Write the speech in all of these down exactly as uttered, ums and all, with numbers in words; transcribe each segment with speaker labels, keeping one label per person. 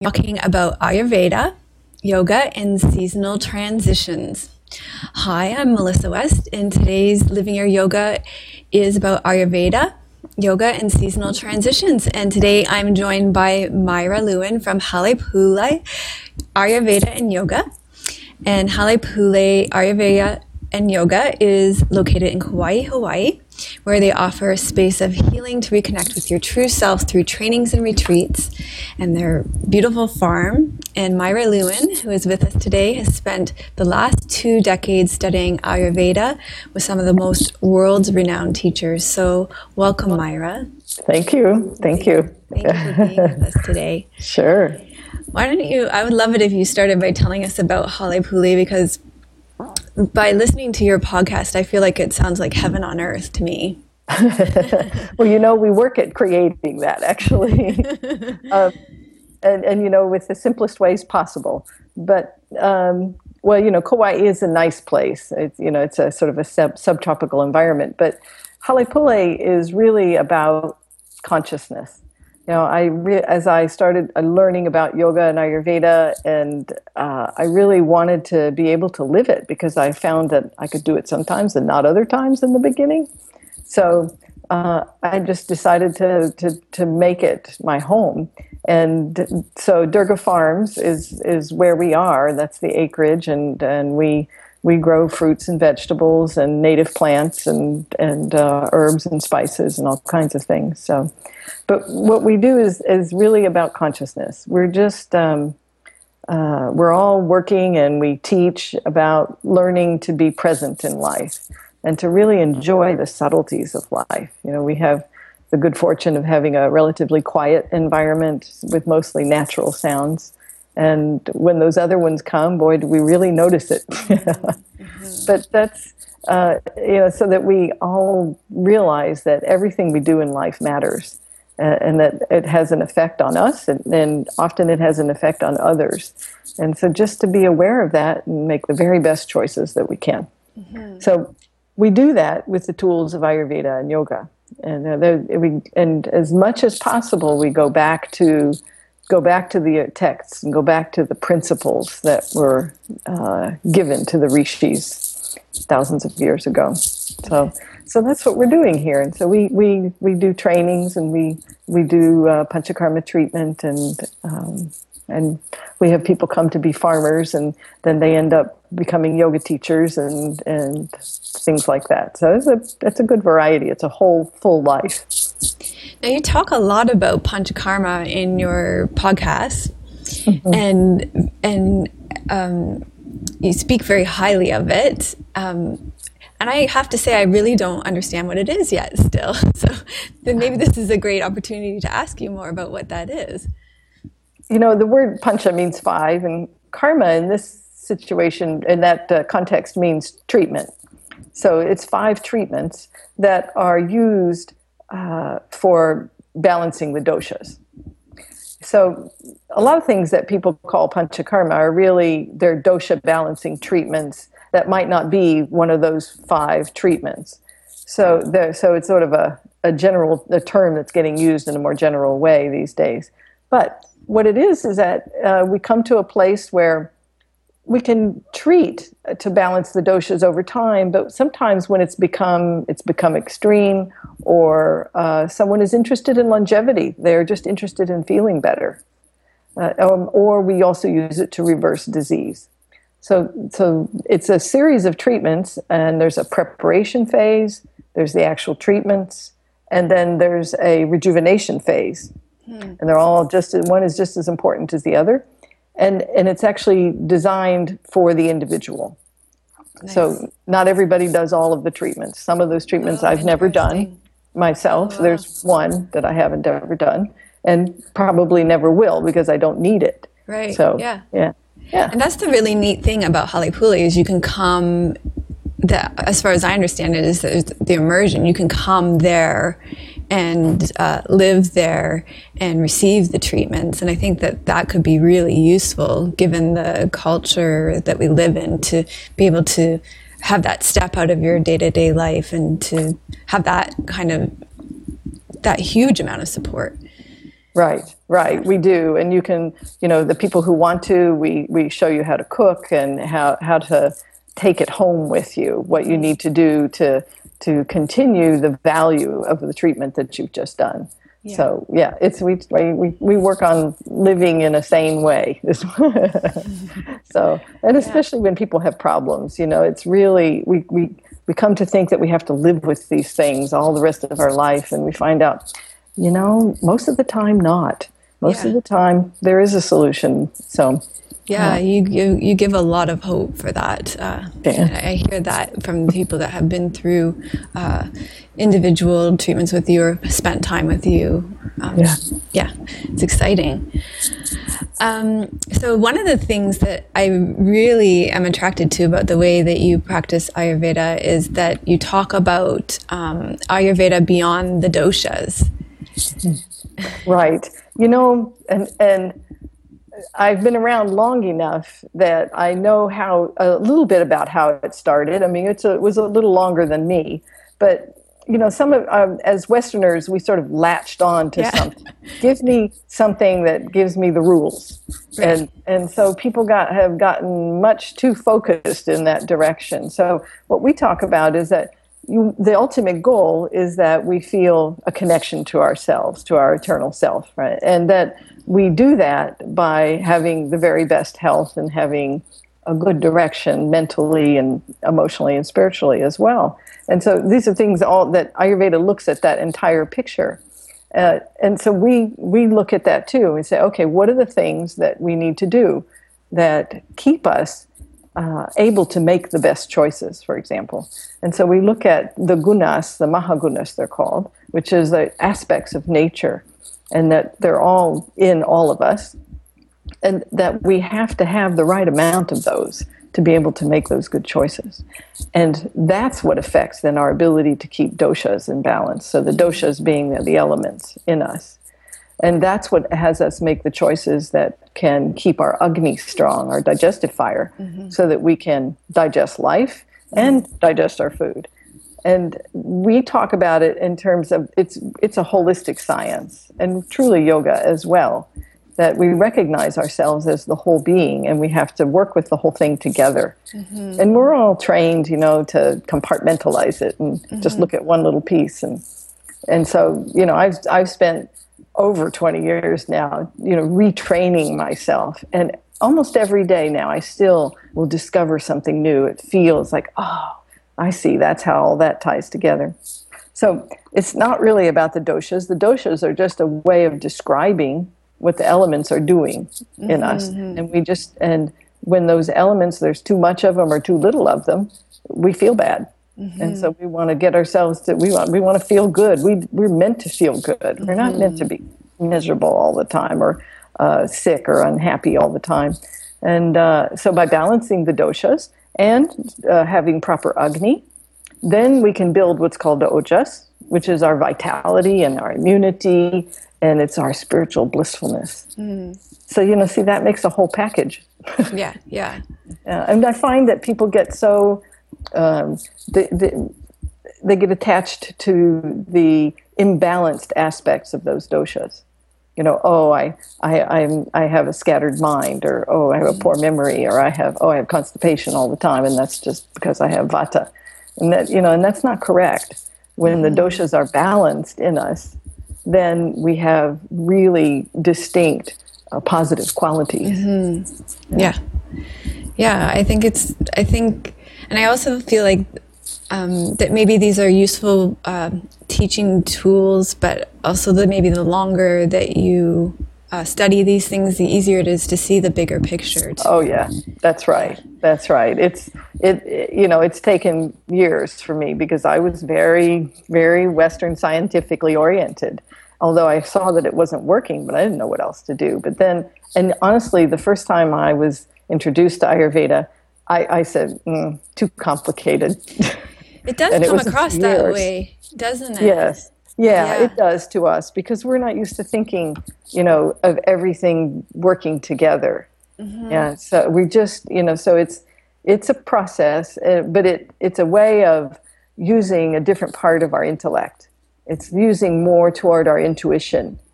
Speaker 1: talking about Ayurveda, yoga, and seasonal transitions. Hi, I'm Melissa West, and today's Living Your Yoga is about Ayurveda, yoga, and seasonal transitions. And today I'm joined by Myra Lewin from Halepule Ayurveda and Yoga. And Halepule Ayurveda and Yoga is located in Kauai, Hawaii, where they offer a space of healing to reconnect with your true self through trainings and retreats. And their beautiful farm. And Myra Lewin, who is with us today, has spent the last two decades studying Ayurveda with some of the most world's renowned teachers. So welcome, Myra.
Speaker 2: Thank you. Thank you.
Speaker 1: Thank you for being with us today.
Speaker 2: Sure.
Speaker 1: Why don't you, I would love it if you started by telling us about Halepule, because by listening to your podcast, I feel like it sounds like heaven on earth to me.
Speaker 2: Well, you know, we work at creating that, actually. um, and, and, you know, with the simplest ways possible. But, um, well, you know, Kauai is a nice place. It's, you know, it's a sort of a sub- subtropical environment. But Halepule is really about consciousness. You know, I re- as I started learning about yoga and Ayurveda, and uh, I really wanted to be able to live it, because I found that I could do it sometimes and not other times in the beginning. So uh, I just decided to, to to make it my home. And so Durga Farms is is where we are. That's the acreage, and and we we grow fruits and vegetables and native plants and and uh, herbs and spices and all kinds of things. So. But what we do is, is really about consciousness. We're just, um, uh, we're all working, and we teach about learning to be present in life and to really enjoy the subtleties of life. You know, we have the good fortune of having a relatively quiet environment with mostly natural sounds. And when those other ones come, boy, do we really notice it. Mm-hmm. But that's, uh, you know, so that we all realize that everything we do in life matters. Uh, and that it has an effect on us, and, and often it has an effect on others. And so just to be aware of that and make the very best choices that we can. Mm-hmm. So we do that with the tools of Ayurveda and yoga. And uh, we, and as much as possible, we go back to go back to the texts and go back to the principles that were uh, given to the rishis thousands of years ago. So. So that's what we're doing here. And so we, we, we do trainings, and we, we do uh, panchakarma treatment, and um, and we have people come to be farmers, and then they end up becoming yoga teachers and, and things like that. So it's a, it's a good variety. It's a whole full life.
Speaker 1: Now, you talk a lot about panchakarma in your podcast, mm-hmm. and and um, you speak very highly of it. Um, And I have to say, I really don't understand what it is yet still. So then maybe this is a great opportunity to ask you more about what that is.
Speaker 2: You know, the word pancha means five, and karma in this situation, in that uh, context, means treatment. So it's five treatments that are used uh, for balancing the doshas. So a lot of things that people call panchakarma are really their dosha balancing treatments that might not be one of those five treatments. So there, so it's sort of a, a general a term that's getting used in a more general way these days. But what it is is that uh, we come to a place where we can treat to balance the doshas over time, but sometimes when it's become it's become extreme, or uh, someone is interested in longevity, they're just interested in feeling better. Uh, um, or we also use it to reverse disease. So so it's a series of treatments, and there's a preparation phase, there's the actual treatments, and then there's a rejuvenation phase. Hmm. And they're all just, one is just as important as the other. And and it's actually designed for the individual. Nice. So not everybody does all of the treatments. Some of those treatments oh, I've never done myself. Oh, wow. There's one that I haven't ever done, and probably never will, because I don't need it.
Speaker 1: Right,
Speaker 2: so,
Speaker 1: yeah.
Speaker 2: Yeah. Yeah.
Speaker 1: And that's the really neat thing about Halepule is you can come, the, as far as I understand it, is the immersion. You can come there and uh, live there and receive the treatments. And I think that that could be really useful given the culture that we live in, to be able to have that step out of your day-to-day life and to have that kind of, that huge amount of support.
Speaker 2: Right, right. We do. And you can, you know, the people who want to, we, we show you how to cook and how, how to take it home with you, what you need to do to, to continue the value of the treatment that you've just done. Yeah. So yeah, it's we, we we work on living in a sane way. So, and especially yeah. when people have problems, you know, it's really we, we we come to think that we have to live with these things all the rest of our life, and we find out, you know, most of the time not. Most yeah. of the time there is a solution. So.
Speaker 1: Yeah, you, you you give a lot of hope for that. Uh, yeah. I hear that from people that have been through uh, individual treatments with you or spent time with you. Um, yeah. yeah, it's exciting. Um, so one of the things that I really am attracted to about the way that you practice Ayurveda is that you talk about um, Ayurveda beyond the doshas.
Speaker 2: Right. You know, and and. I've been around long enough that I know how a little bit about how it started. I mean, it's a, it was a little longer than me, but you know, some of um, as Westerners, we sort of latched on to yeah. something. Give me something that gives me the rules, right. and and so people got have gotten much too focused in that direction. So what we talk about is that you, the ultimate goal is that we feel a connection to ourselves, to our eternal self, right, and that. We do that by having the very best health and having a good direction mentally and emotionally and spiritually as well. And so these are things all that Ayurveda looks at that entire picture. Uh, and so we, we look at that too. We say, okay, what are the things that we need to do that keep us uh, able to make the best choices, for example. And so we look at the gunas, the mahagunas they're called, which is the aspects of nature, and that they're all in all of us, and that we have to have the right amount of those to be able to make those good choices. And that's what affects then our ability to keep doshas in balance. So the doshas being the, the elements in us. And that's what has us make the choices that can keep our Agni strong, our digestive fire, mm-hmm. so that we can digest life and digest our food. And we talk about it in terms of it's it's a holistic science, and truly yoga as well, that we recognize ourselves as the whole being, and we have to work with the whole thing together. Mm-hmm. And we're all trained, you know, to compartmentalize it and mm-hmm. just look at one little piece. And and so, you know, I've I've spent over twenty years now, you know, retraining myself. And almost every day now, I still will discover something new. It feels like, oh, I see, that's how all that ties together. So it's not really about the doshas. The doshas are just a way of describing what the elements are doing in mm-hmm. us. And we just, and when those elements, there's too much of them or too little of them, we feel bad. Mm-hmm. And so we want to get ourselves to, we want, we want to feel good. We, we're meant to feel good. Mm-hmm. We're not meant to be miserable all the time or uh, sick or unhappy all the time. And uh, so by balancing the doshas, and uh, having proper Agni, then we can build what's called the Ojas, which is our vitality and our immunity, and it's our spiritual blissfulness. Mm. So, you know, see, that makes a whole package.
Speaker 1: yeah, yeah.
Speaker 2: Uh, and I find that people get so, um, they, they, they get attached to the imbalanced aspects of those doshas. You know, oh, I, I, I'm, I have a scattered mind, or oh, I have a poor memory, or I have, oh, I have constipation all the time, and that's just because I have vata, and that, you know, and that's not correct. When the doshas are balanced in us, then we have really distinct uh, positive qualities.
Speaker 1: Mm-hmm. Yeah. yeah, yeah. I think it's. I think, and I also feel like um, that maybe these are useful uh, teaching tools, but also that maybe the longer that you uh, study these things, the easier it is to see the bigger picture. Too.
Speaker 2: Oh yeah, that's right. That's right. It's it, it. You know, it's taken years for me because I was very, very Western scientifically oriented. Although I saw that it wasn't working, but I didn't know what else to do. But then, and honestly, the first time I was introduced to Ayurveda, I, I said, mm, too complicated.
Speaker 1: It does come it across years. That way, doesn't it?
Speaker 2: Yes. Yeah, yeah, it does to us because we're not used to thinking, you know, of everything working together. Mm-hmm. Yeah, so we just, you know, so it's it's a process, uh, but it it's a way of using a different part of our intellect. It's using more toward our intuition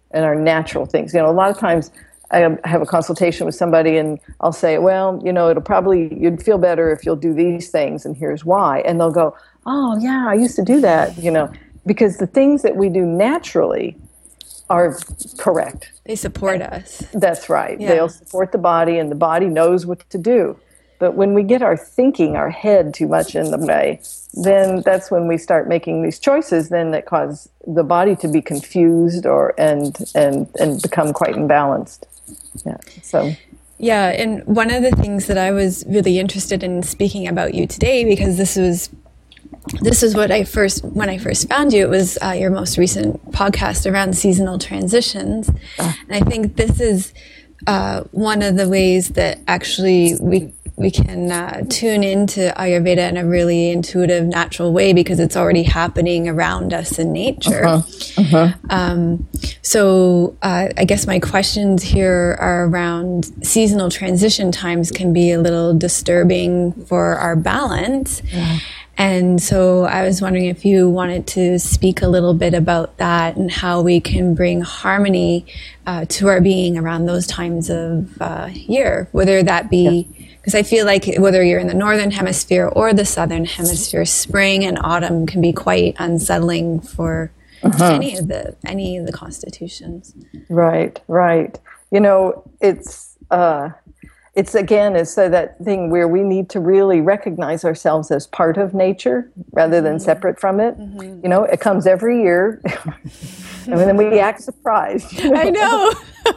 Speaker 2: and our natural things. You know, a lot of times I have a consultation with somebody and I'll say, well, you know, it'll probably, you'd feel better if you'll do these things, and here's why. And they'll go, oh yeah, I used to do that, you know, because the things that we do naturally are correct.
Speaker 1: They support us.
Speaker 2: That's right.
Speaker 1: Yeah.
Speaker 2: They'll support the body, and the body knows what to do. But when we get our thinking, our head too much in the way, then that's when we start making these choices then that cause the body to be confused or and and and become quite imbalanced. Yeah. So
Speaker 1: yeah, and one of the things that I was really interested in speaking about you today, because this was this is what I first when I first found you, it was uh, your most recent podcast around seasonal transitions, uh. and I think this is uh, one of the ways that actually we. we can uh, tune into Ayurveda in a really intuitive, natural way, because it's already happening around us in nature. Uh-huh. Uh-huh. Um, so uh, I guess my questions here are around seasonal transition times can be a little disturbing for our balance. Yeah. And so I was wondering if you wanted to speak a little bit about that and how we can bring harmony uh, to our being around those times of uh, year, whether that be... Yeah. Because I feel like whether you're in the northern hemisphere or the southern hemisphere, spring and autumn can be quite unsettling for uh-huh. any of the any of the constitutions.
Speaker 2: Right, right. You know, it's uh, it's again, it's so that thing where we need to really recognize ourselves as part of nature rather than mm-hmm. separate from it. Mm-hmm. You know, it comes every year, and then we act surprised.
Speaker 1: You know? I know.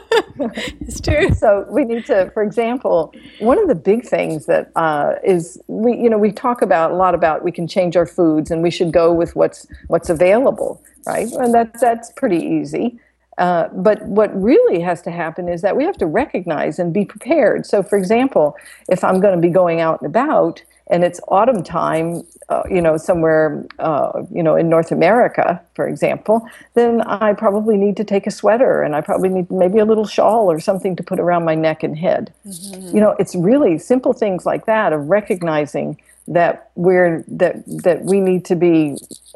Speaker 1: It's true.
Speaker 2: So we need to, for example, one of the big things that uh, is we, you know, we talk about a lot about we can change our foods and we should go with what's what's available, right? And that's that's pretty easy. Uh, but what really has to happen is that we have to recognize and be prepared. So, for example, if I'm going to be going out and about and it's autumn time, uh, you know, somewhere, uh, you know, in North America, for example, then I probably need to take a sweater and I probably need maybe a little shawl or something to put around my neck and head. Mm-hmm. You know, it's really simple things like that of recognizing that we're that that we need to be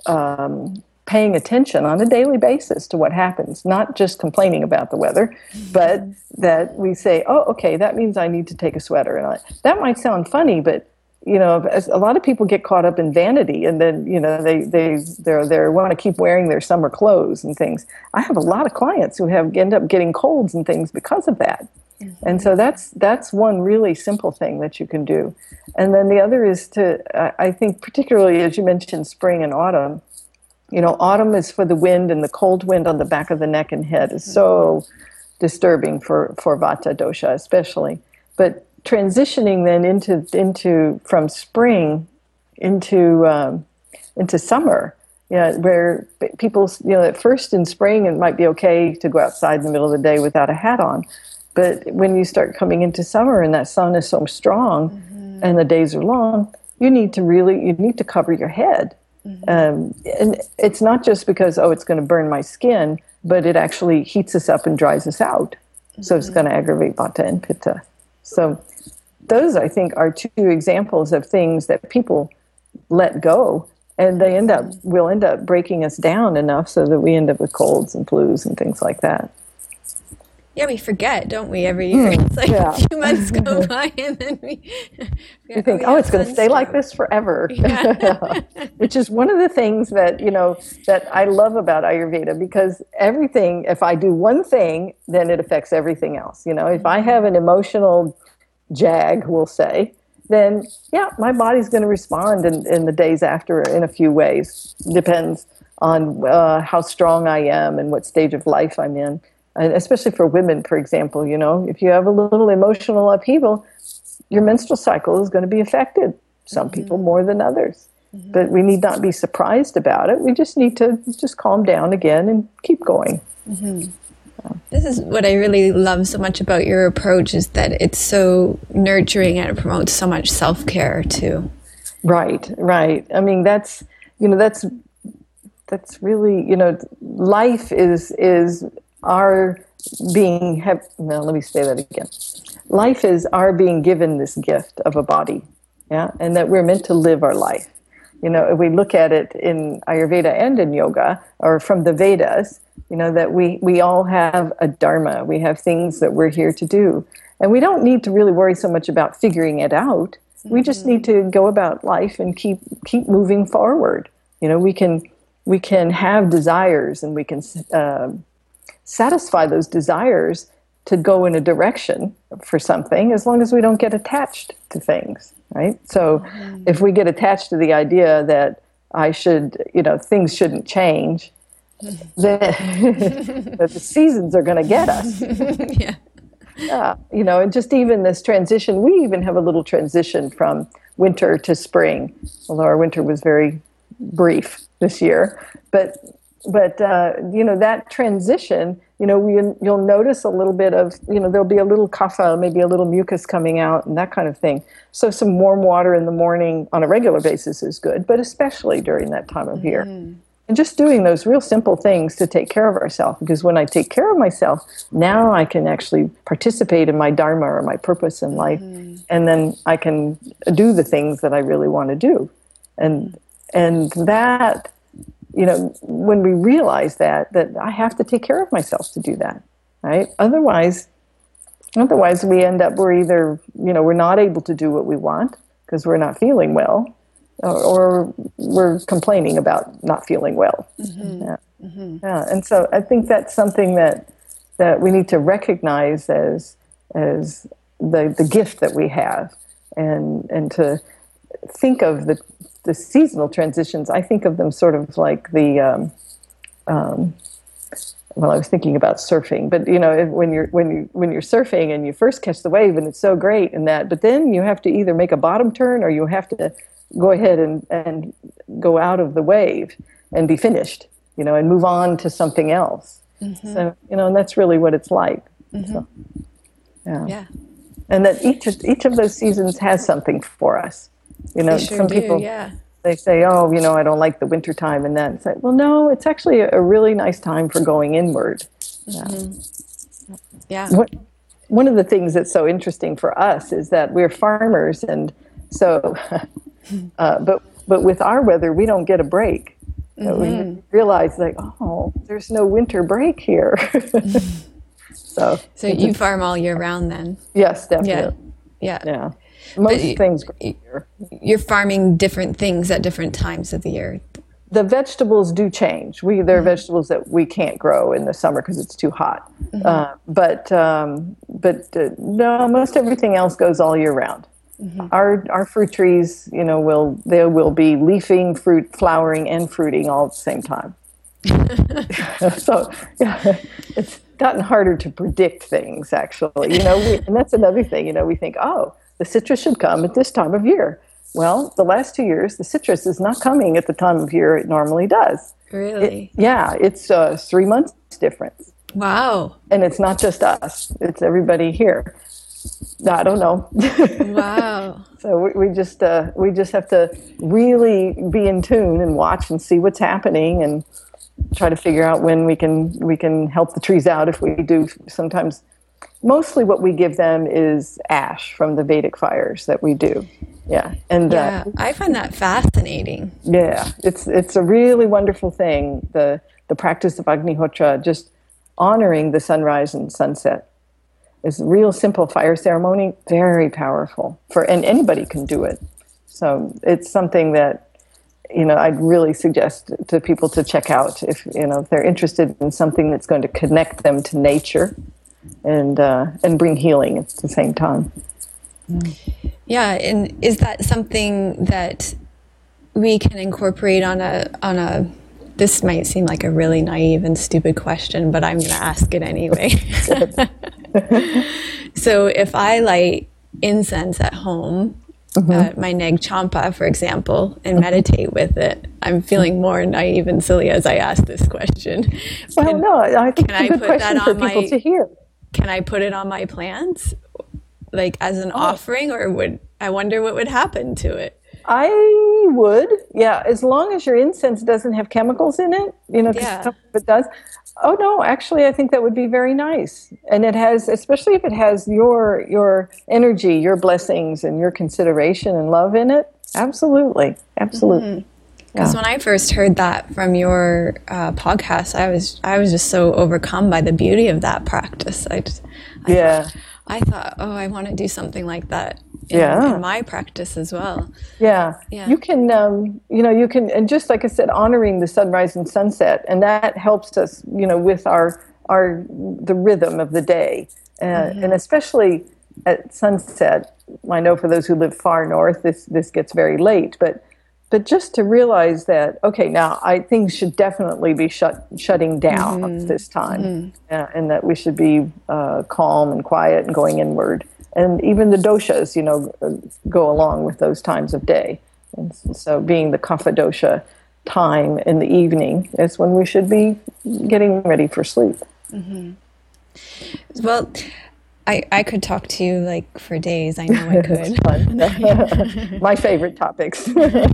Speaker 2: um, paying attention on a daily basis to what happens, not just complaining about the weather, mm-hmm. but that we say, oh, okay, that means I need to take a sweater. And I, that might sound funny, but you know, as a lot of people get caught up in vanity, and then you know they they they they want to keep wearing their summer clothes and things. I have a lot of clients who have end up getting colds and things because of that. Mm-hmm. And so that's that's one really simple thing that you can do. And then the other is to, uh, I think, particularly as you mentioned, spring and autumn. You know, autumn is for the wind, and the cold wind on the back of the neck and head is so disturbing for, for Vata dosha especially. But transitioning then into into from spring into um, into summer, you know, where people, you know, at first in spring it might be okay to go outside in the middle of the day without a hat on, but when you start coming into summer and that sun is so strong mm-hmm. and the days are long, you need to really you need to cover your head. Mm-hmm. Um, and it's not just because, oh, it's going to burn my skin, but it actually heats us up and dries us out. Mm-hmm. So it's going to aggravate Vata and Pitta. So those, I think, are two examples of things that people let go, and they end up will end up breaking us down enough so that we end up with colds and flus and things like that.
Speaker 1: Yeah, we forget, don't we, every year? Mm, it's like yeah. a few months go by and then we
Speaker 2: you think, oh, it's going to stay like this forever. Yeah. Which is one of the things that, you know, that I love about Ayurveda, because everything, if I do one thing, then it affects everything else. You know, if I have an emotional jag, we'll say, then, yeah, my body's going to respond in, in the days after in a few ways. Depends on uh, how strong I am and what stage of life I'm in. And especially for women, for example, you know, if you have a little emotional upheaval, your menstrual cycle is going to be affected. Some mm-hmm. people more than others. Mm-hmm. But we need not be surprised about it. We just need to just calm down again and keep going.
Speaker 1: Mm-hmm. So. This is what I really love so much about your approach, is that it's so nurturing and it promotes so much self-care too.
Speaker 2: Right, right. I mean, that's, you know, that's, that's really, you know, life is, is, our being, have, no, let me say that again. Life is our being given this gift of a body, yeah, and that we're meant to live our life. you know, if we look at it in Ayurveda and in yoga, or from the Vedas, you know, that we, we all have a dharma. We have things that we're here to do. And we don't need to really worry so much about figuring it out. We just need to go about life and keep keep moving forward. You know, we can we can have desires, and we can uh, satisfy those desires to go in a direction for something, as long as we don't get attached to things, right? So mm-hmm. if we get attached to the idea that I should, you know, things shouldn't change, then the seasons are going to get us.
Speaker 1: Yeah.
Speaker 2: Yeah, you know, and just even this transition, we even have a little transition from winter to spring, although our winter was very brief this year. But, but uh, you know, that transition, you know, we, you'll notice a little bit of, you know, there'll be a little kapha, maybe a little mucus coming out and that kind of thing. So some warm water in the morning on a regular basis is good, but especially during that time of year. Mm-hmm. And just doing those real simple things to take care of ourselves, because when I take care of myself, now I can actually participate in my dharma or my purpose in life, mm-hmm. and then I can do the things that I really want to do. And and that, you know, when we realize that, that I have to take care of myself to do that, right? Otherwise, otherwise we end up, we're either, you know, we're not able to do what we want because we're not feeling well, or we're complaining about not feeling well. Mm-hmm. Yeah. Mm-hmm. Yeah. And so I think that's something that that we need to recognize as as the the gift that we have, and and to think of the the seasonal transitions. I think of them sort of like the um, um, well, I was thinking about surfing, but you know, when you're when you when you're surfing and you first catch the wave and it's so great and that, but then you have to either make a bottom turn or you have to go ahead and, and go out of the wave and be finished, you know, and move on to something else. Mm-hmm. So, you know, and that's really what it's like. Mm-hmm. So, yeah. yeah. And that each of, each of those seasons has something for us. You know,
Speaker 1: they sure
Speaker 2: some
Speaker 1: do,
Speaker 2: people,
Speaker 1: yeah.
Speaker 2: they say, oh, you know, I don't like the winter time and that. It's like, well, no, it's actually a, a really nice time for going inward.
Speaker 1: Mm-hmm. Yeah.
Speaker 2: What, one of the things that's so interesting for us is that we're farmers, and so... Uh, but but with our weather, we don't get a break. Mm-hmm. We realize, like, oh, there's no winter break here. so
Speaker 1: so you a, farm all year round then?
Speaker 2: Yes, definitely.
Speaker 1: Yeah, yeah.
Speaker 2: yeah. Most but things grow
Speaker 1: here. You're farming different things at different times of the year.
Speaker 2: The vegetables do change. We there are mm-hmm. vegetables that we can't grow in the summer because it's too hot. Mm-hmm. Uh, but um, but uh, no, most everything else goes all year round. Mm-hmm. Our our fruit trees, you know, will they will be leafing, fruit, flowering, and fruiting all at the same time. So yeah, it's gotten harder to predict things, actually. You know, we, and that's another thing. You know, we think, oh, the citrus should come at this time of year. Well, the last two years, the citrus is not coming at the time of year it normally does.
Speaker 1: Really?
Speaker 2: It, yeah, it's uh, three months difference.
Speaker 1: Wow.
Speaker 2: And it's not just us; it's everybody here. I don't know.
Speaker 1: Wow.
Speaker 2: So we, we just uh, we just have to really be in tune and watch and see what's happening, and try to figure out when we can we can help the trees out if we do. Sometimes, mostly what we give them is ash from the Vedic fires that we do. Yeah, and
Speaker 1: yeah,
Speaker 2: uh,
Speaker 1: I find that fascinating.
Speaker 2: Yeah, it's it's a really wonderful thing. The the practice of Agnihotra, just honoring the sunrise and sunset. It's a real simple fire ceremony, very powerful for, and anybody can do it. So it's something that, you know, I'd really suggest to people to check out if, you know, if they're interested in something that's going to connect them to nature and uh, and bring healing at the same time.
Speaker 1: Yeah, and is that something that we can incorporate on a on a this might seem like a really naive and stupid question, but I'm going to ask it anyway. So if I light incense at home, mm-hmm. uh, my Nag Champa, for example, and meditate with it, I'm feeling more naive and silly as I ask this question.
Speaker 2: Well,
Speaker 1: can,
Speaker 2: no, I think it's a good
Speaker 1: put
Speaker 2: question for
Speaker 1: my,
Speaker 2: people to hear.
Speaker 1: Can I put it on my plants, like as an
Speaker 2: oh.
Speaker 1: offering, or would I wonder what would happen to it?
Speaker 2: I would, yeah, as long as your incense doesn't have chemicals in it, you know, because
Speaker 1: yeah.
Speaker 2: some of it does. Oh no, actually, I think that would be very nice, and it has, especially if it has your your energy, your blessings, and your consideration and love in it. Absolutely, absolutely.
Speaker 1: Because
Speaker 2: Yeah.
Speaker 1: when I first heard that from your uh, podcast, I was I was just so overcome by the beauty of that practice. I just, I
Speaker 2: Yeah.
Speaker 1: thought, I thought, oh, I want to do something like that in,
Speaker 2: Yeah.
Speaker 1: in my practice as well.
Speaker 2: Yeah.
Speaker 1: Yeah.
Speaker 2: You can, um, you know, you can, and just like I said, honoring the sunrise and sunset, and that helps us, you know, with our our the rhythm of the day, uh,
Speaker 1: Mm-hmm.
Speaker 2: and especially at sunset. I know for those who live far north, this this gets very late, but but just to realize that, okay, now I things should definitely be shut shutting down
Speaker 1: Mm-hmm.
Speaker 2: at this time, uh, and that we should be uh, calm and quiet and going inward. And even the doshas, you know, go along with those times of day. And so, being the kapha dosha time in the evening is when we should be getting ready for sleep.
Speaker 1: Well, I, I could talk to you like for days. I know I could.
Speaker 2: Fun. My favorite topics.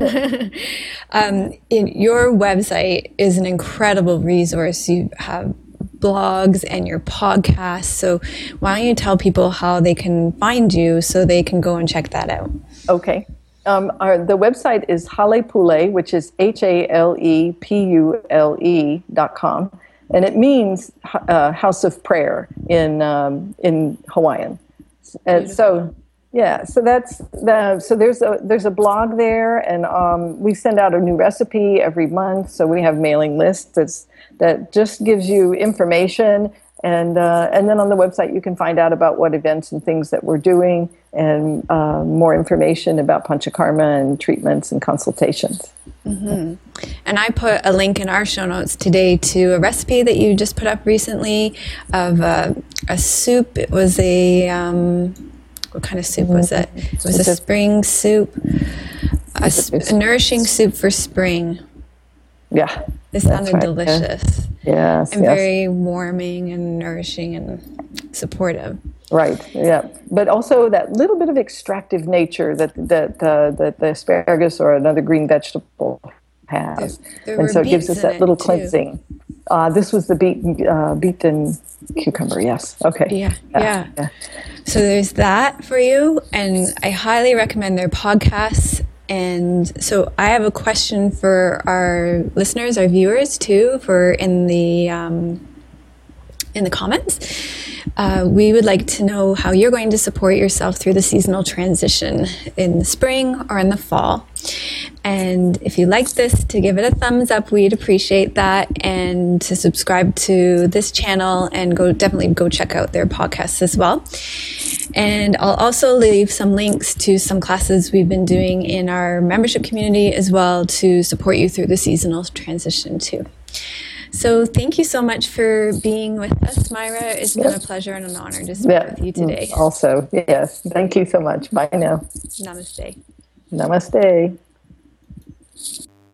Speaker 1: um, in your website is an incredible resource. You have blogs and your podcast. So why don't you tell people how they can find you so they can go and check that out?
Speaker 2: Okay. Um, our, the website is Halepule, which is H A L E P U L E dot com. And it means uh, house of prayer in um, in Hawaiian. And so, yeah, so that's the, so there's a there's a blog there, and um, we send out a new recipe every month. So we have mailing lists that's, that just gives you information, and uh, and then on the website you can find out about what events and things that we're doing, and uh, more information about panchakarma and treatments and consultations.
Speaker 1: Mm-hmm. And I put a link in our show notes today to a recipe that you just put up recently of a, a soup. It was a, um, what kind of soup was it? It was a spring soup, a, a nourishing soup for spring.
Speaker 2: Yeah.
Speaker 1: It sounded
Speaker 2: right.
Speaker 1: delicious.
Speaker 2: Yeah. Yes.
Speaker 1: And
Speaker 2: yes.
Speaker 1: very warming and nourishing and supportive.
Speaker 2: Right. Yeah. But also that little bit of extractive nature that that uh, that the asparagus or another green vegetable has,
Speaker 1: There, there
Speaker 2: and
Speaker 1: were
Speaker 2: so it gives
Speaker 1: beets
Speaker 2: us
Speaker 1: in
Speaker 2: that
Speaker 1: it,
Speaker 2: little
Speaker 1: too.
Speaker 2: cleansing. Uh, this was the beet, uh, beet and cucumber. Yes. Okay.
Speaker 1: Yeah, yeah, yeah. So there's that for you, and I highly recommend their podcasts. And so I have a question for our listeners, our viewers too, for in the um, in the comments. Uh, we would like to know how you're going to support yourself through the seasonal transition in the spring or in the fall. And if you like this, to give it a thumbs up, we'd appreciate that. And to subscribe to this channel and go definitely go check out their podcasts as well. And I'll also leave some links to some classes we've been doing in our membership community as well to support you through the seasonal transition too. So thank you so much for being with us, Myra. It's been a pleasure and an honor to speak
Speaker 2: Yeah.
Speaker 1: with you today.
Speaker 2: Also, yes. Thank you so much. Bye now.
Speaker 1: Namaste.
Speaker 2: Namaste.